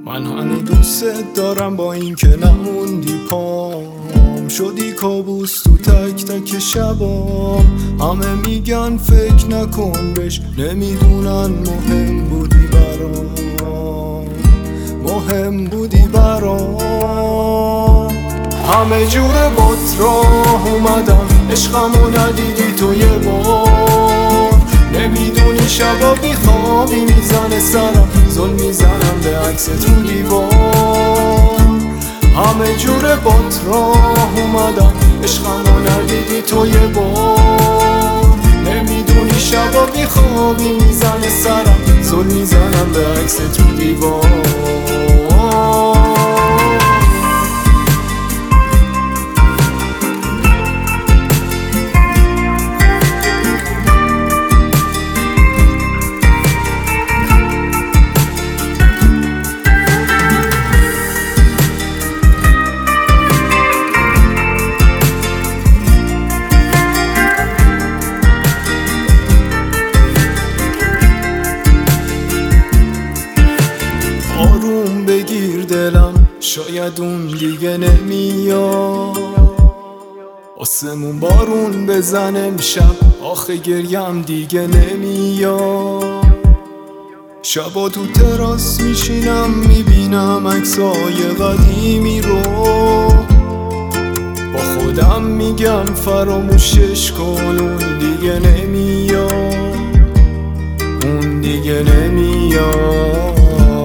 من هنو دوست دارم با این که نموندی پام، شدی کابوس تو تک تک شبام. همه میگن فکر نکن بش، نمیدونن مهم بودی برام، مهم بودی برام. همه جور بات راه اومدم، عشقمو ندیدی تو یه بار. نمیدونی شبا بیخوابی میزنه سرم، ظلم میزنم به عکس تو دیوار. همه جور بات راه اومدم، عشقمو ندیدی تو یه بار. نمیدونی شبا بیخوابی میزنه سرم، ظلم میزنم به عکس تو دیوار. آروم بگیر دلم، شاید اون دیگه نمیاد. آسمون بارون بزنه امشب، آخه گریم دیگه نمیاد. شبا تو تراس میشینم میبینم عکسای قدیمی رو، با خودم میگم فراموشش کن، اون دیگه نمیاد، اون دیگه نمیاد.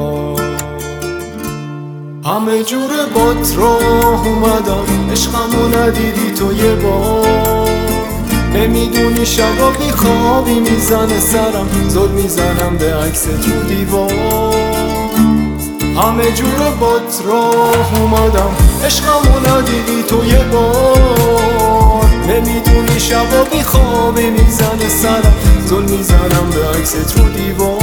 همه جور بات راه اومدم، عشقمو ندیدی تو یه بار. نمیدونی شبا بیخوابی میزنه سرم، ظلم میزنم به عکس تو دیوار. همه جور بات راه اومدم، عشقمو ندیدی تو یه بار. نمیدونی شبا بیخوابی میزنه سرم، ظلم میزنم به عکس تو دیوار.